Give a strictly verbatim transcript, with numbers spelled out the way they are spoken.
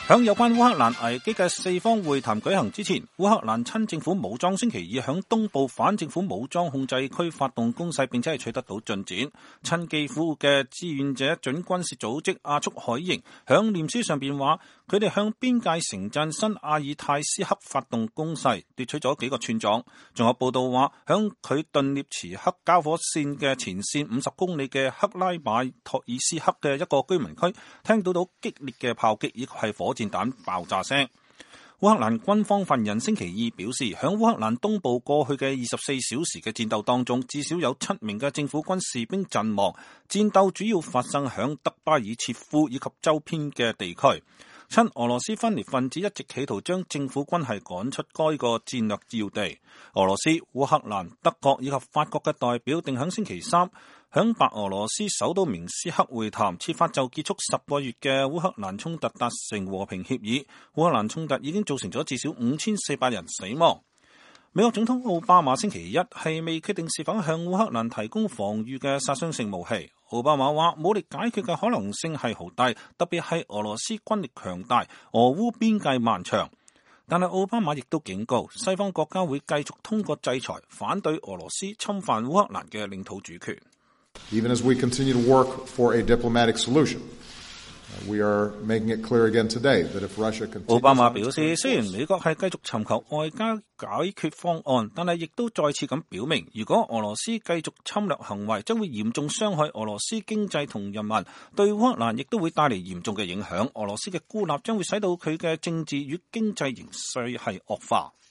響有關烏克蘭危機嘅四方會談舉行之前，烏克蘭親政府武裝星期二響東部反政府武裝控制區發動攻勢，並且係取得到進展。親基輔嘅志願者準軍事組織亞速海營響臉書上邊話，佢哋向邊界城鎮新阿爾泰斯克發動攻勢，奪取咗幾個村莊。仲有報道話，響佢頓涅茨克交火線嘅前線五十公里嘅克拉馬托爾斯克嘅一個居民區，聽到到激烈嘅炮擊以及係火箭彈爆炸聲。烏克蘭軍方發言人星期二表示，響烏克蘭東部過去嘅二十四小時嘅戰鬥當中，至少有七名嘅政府軍士兵陣亡。戰鬥主要發生響德巴爾切夫以及周邊嘅地區。親俄羅斯分裂分子一直企圖將政府軍係趕出該個戰略要地。俄羅斯、烏克蘭、德國以及法國嘅代表定喺星期三響白俄羅斯首都明斯克會談，設法就結束十個月嘅烏克蘭衝突達成和平協議。烏克蘭衝突已經造成咗至少五千四百人死亡。美國總統奧巴馬星期一係未決定是否向烏克蘭提供防禦嘅殺傷性武器。奧巴馬話武力解決嘅可能性係好低，特別係俄羅斯軍力強大，俄烏邊界漫長。但係奧巴馬亦都警告，西方國家會繼續通過制裁反對俄羅斯侵犯烏克蘭嘅領土主權。 Even as we continue to work for a diplomatic solution, we are making it clear again today that if Russia continues... 奧巴馬表示，雖然美國係繼續尋求外交解決方案，但係亦都再次咁表明，如果俄羅斯繼續侵略行為，將會嚴重傷害俄羅斯經濟同人民，對烏克蘭亦都會帶嚟嚴重嘅影響。俄羅斯嘅孤立將會使到佢嘅政治與經濟形勢係惡化。